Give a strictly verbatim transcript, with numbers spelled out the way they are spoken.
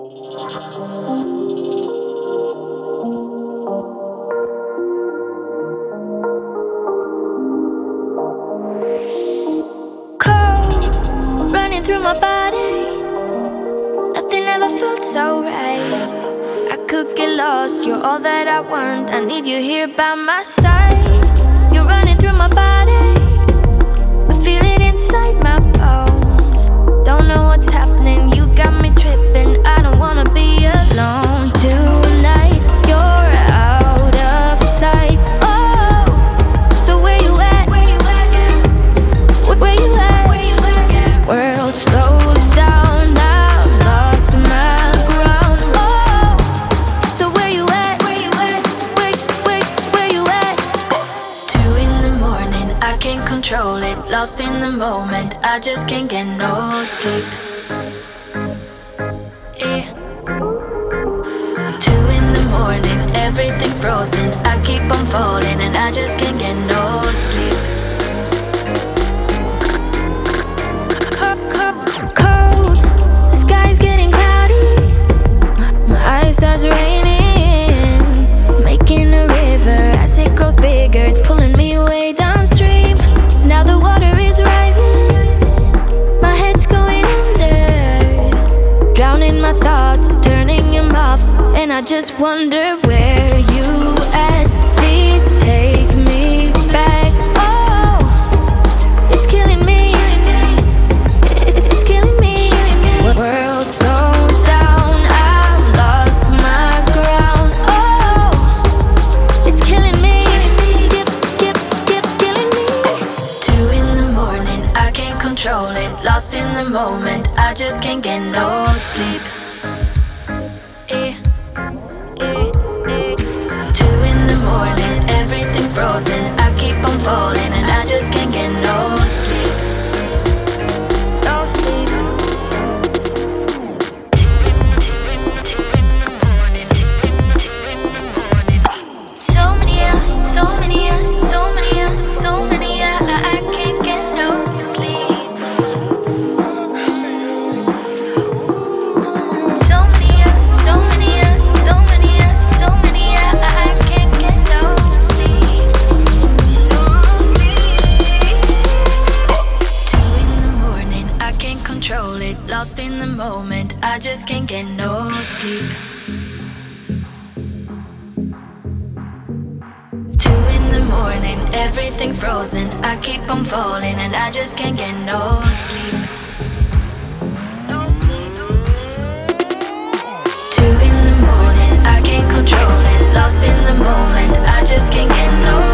Cold running through my body, nothing ever felt so right. I could get lost, you're all that I want. I need you here by my side. You're running through my body, I feel it inside my bones. Don't know what's happening, you got me tripping. I don't wanna be alone tonight. You're out of sight. Oh, so where you at? Where you at? Where, where you at? Where you at? World slows down, I've lost my ground. Oh, so where you at? Where you at? Where, where, where you at? Two in the morning, I can't control it. Lost in the moment, I just can't get no sleep. Yeah. Two in the morning, everything's frozen. I keep on falling and I just can't get no sleep. Cold, the sky's getting cloudy. My eyes starts raining, making a river as it grows bigger. It's pulling me way downstream. Now the water is rising, my head's going under, drowning my thoughts, turning them off. And I just wonder where you at. Please take me back. Oh, it's killing me, it's killing me. World slows down, I've lost my ground. Oh, it's killing me, Get, get, get, killing me. Two in the morning, I can't control it. Lost in the moment, I just can't get no sleep. Eh, eh, eh. Two in the morning, everything's frozen. I keep on falling and I just can't get no sleep. No sleep. So many, uh, so many, uh, so many, uh, so many, uh, I, I can't get no sleep. So many, uh, so many, uh, so many, uh, so many, uh, I, I can't get no sleep. Two in the morning, I can't control it. Lost in the moment, I just can't get no sleep. Two in the morning, everything's frozen. I keep on falling and I just can't get no sleep. No sleep, no sleep. Two in the morning, I can't control it. Lost in the moment, I just can't get no